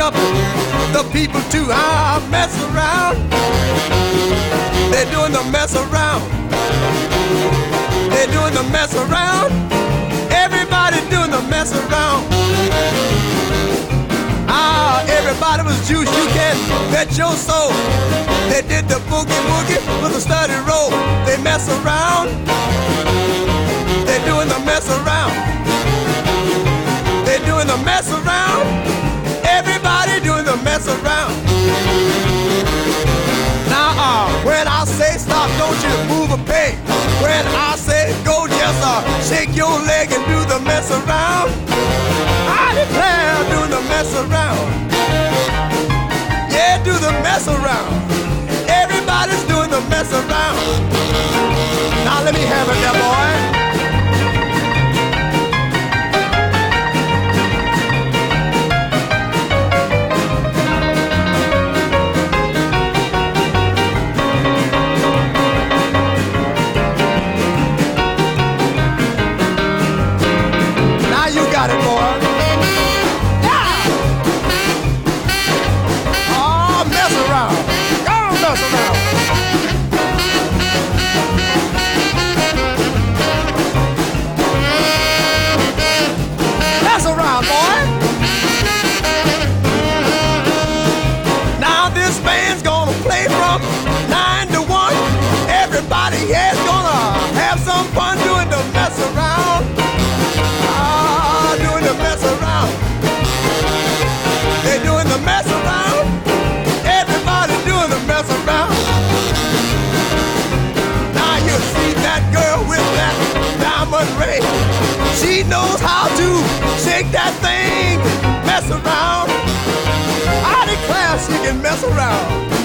up the people to mess around. They're doing the mess around. They're doing the mess around. Everybody doing the mess around. Everybody was juice, you can bet your soul. They did the boogie woogie with a study roll. They mess around. They're doing the mess around. They're doing the mess around. Everybody doing the mess around. Now, when I say stop, don't you move a peg. When I say go, just shake your leg and do the mess around. I declare, doing the mess around. Yeah, do the mess around. Everybody's doing the mess around. Now let me have it there, boy. Got it, boy. Yeah. Oh, mess around. Go on, mess around. Mess around, boy. Now this band's gonna play from 9 to 1. Everybody here's gonna have some fun doing the mess around. Doing the mess around. They're doing the mess around. Everybody doing the mess around. Now you see that girl with that diamond ring. She knows how to shake that thing, mess around. I declare she can mess around.